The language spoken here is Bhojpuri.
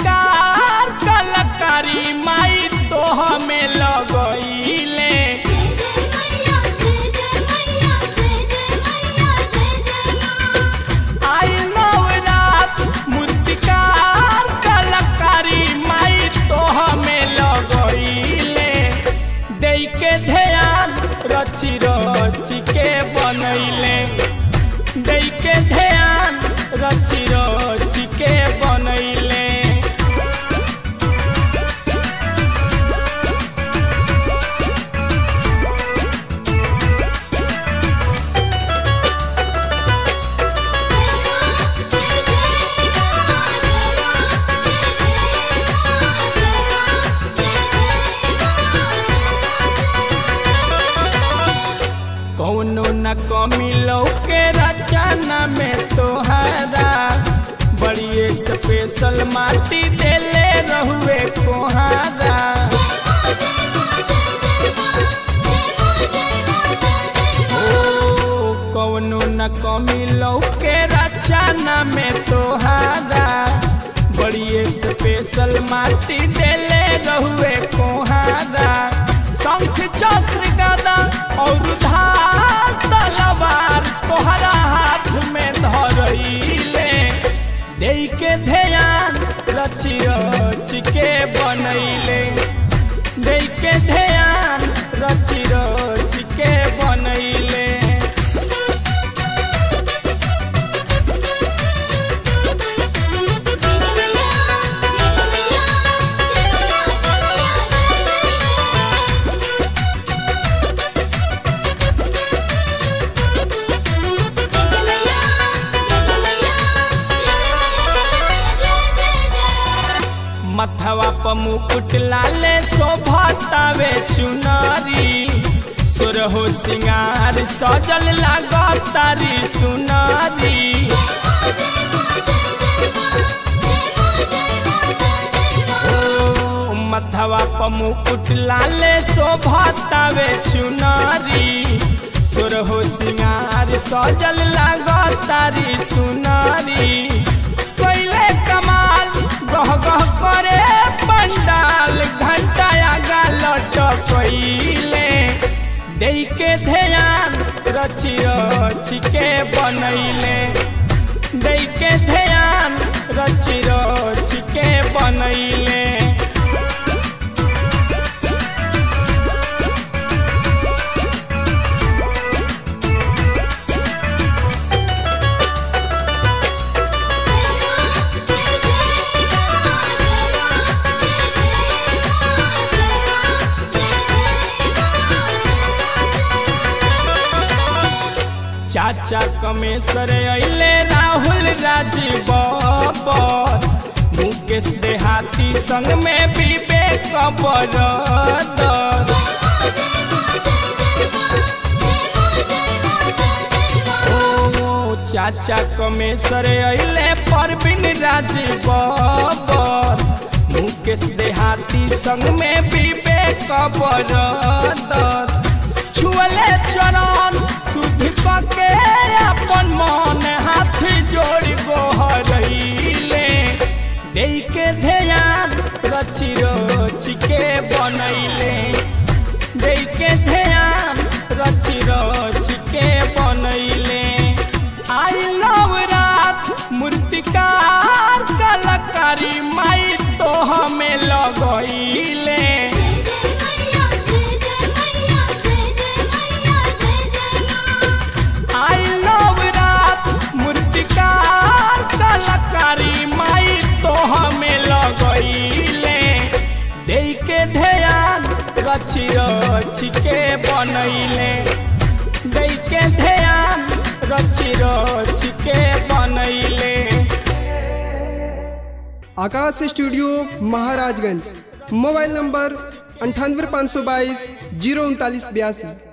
मूर्तिकार कलाकारी माई तो हमें लगइले। आई नवरात मूर्तिकार कलाकारी माई तो हमें लगइले। देई के ध्यान रची रची के बनैले। देई के ध्यान रची रची के बनैले। कौनो न कमी लौके रचना में तोहरा। बड़ी स्पेशल माटी देले रहुए कोहारा। ओ कौनो न कमी लौके रचना में तोहरा। बड़ी स्पेशल माटी देले रहुए कोहारा। शंख चक्र गदा और धार तलवार तोहरा हाथ में धरइले। देई के ध्यान रची रची के बनैले। देई के ध्यान रची रची के बनैले। मथवा प मुकुट लाले शोभतावे चुनरी। सुरहो सिंगार सजल लागतारी सुनरी। ओ मथवा प मुकुट लाले शोभतावे चुनरी। सुरहो सिंगार सजल लागतारी सुनरी। कैले कमाल गह गह करे पंडाल घंटाया गालट कैले। देई के ध्यान रची रची के बनैले। देई के ध्यान रची रची के बनैले। चाचा कमेसर अइले राहुल राजीव बाबर। मुकेश देहाती संग में विवेक बरदर। ओ चाचा कमेसर अइले परवीन राजीव बाबर। मुकेश देहाती संग में विवेक बरदर। छुअले चरण शुद्ध के अपन मन हाथ जोड़ गोहरइले। देई के ध्यान रची रची के बनैले। देई के ध्यान रची रची के बनैले। आई नवरात मूर्तिकार कलाकारी माई तो हमें लगइले। कलाकारी माई तो हमें लगइले। देई के ध्यान रची रची के बनैले। देई के ध्यान रची रची के बनैले। Akash studio Maharajganj. Mobile number 98 522 039 82।